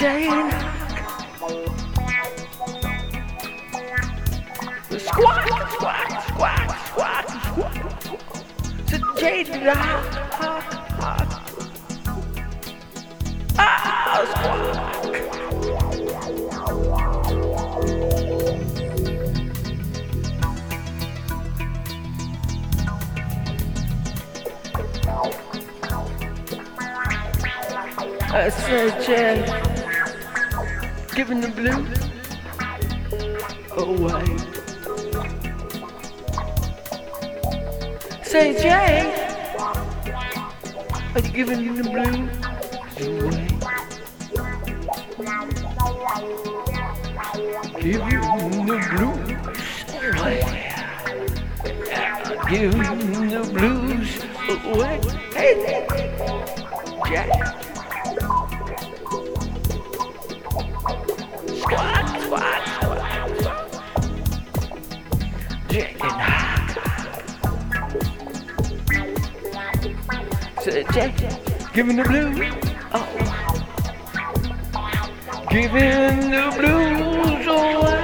Jane. Squat, squat, squat, squat, squat. So Jane, squat. I said, Jay, giving the blues away. Say, Jay, are you giving the blues away? Giving the blues away. Giving the blues away. Hey, Jay. Squat, squat, squat, squat. Drinking hot. Say, Jack, giving the blues. Oh, giving the blues away.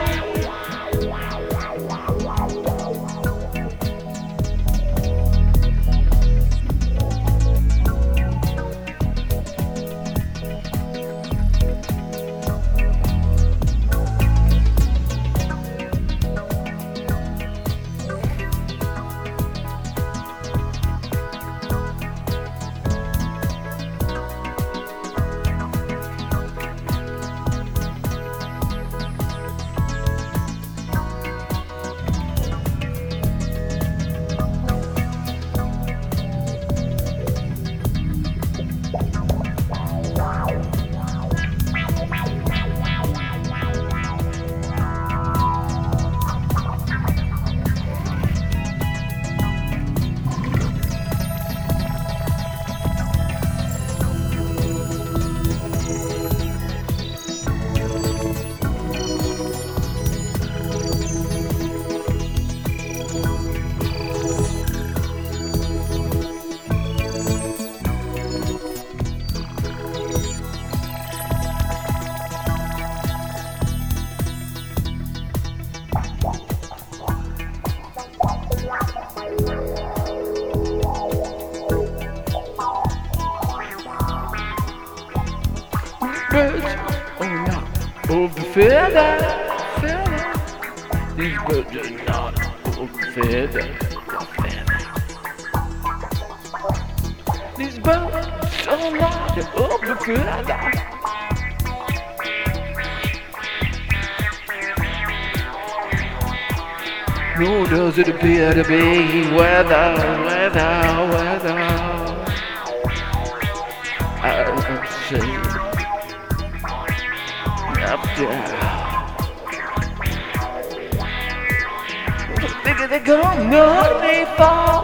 Birds are not of the feather. These birds are not of the feather. These birds are not of the feather. Nor does it appear to be weather. I say up there. They're gonna be fall.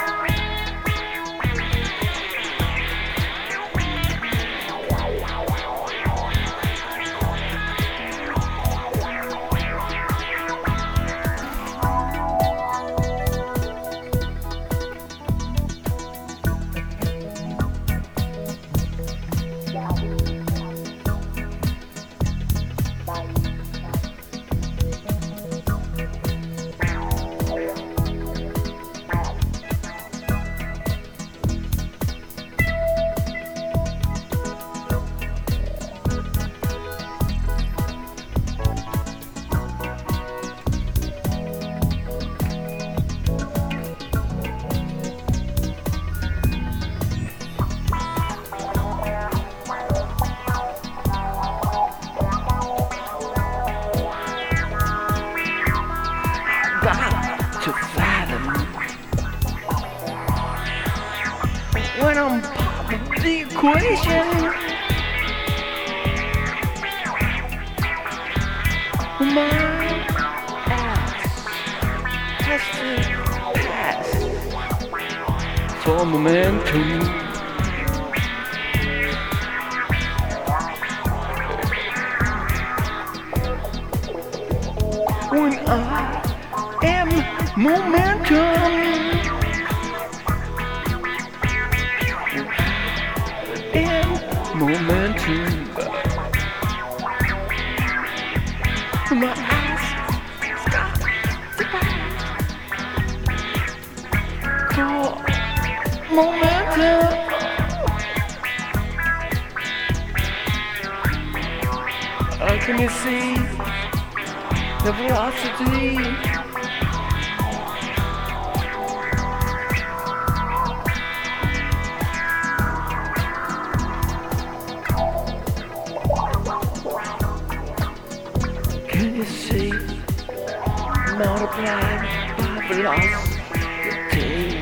To fathom when I'm part of the equation. My ass has to pass for momentum. When I am momentum, and momentum. my eyes stop to cool momentum. Can you see the velocity? Can you see multiplied by velocity?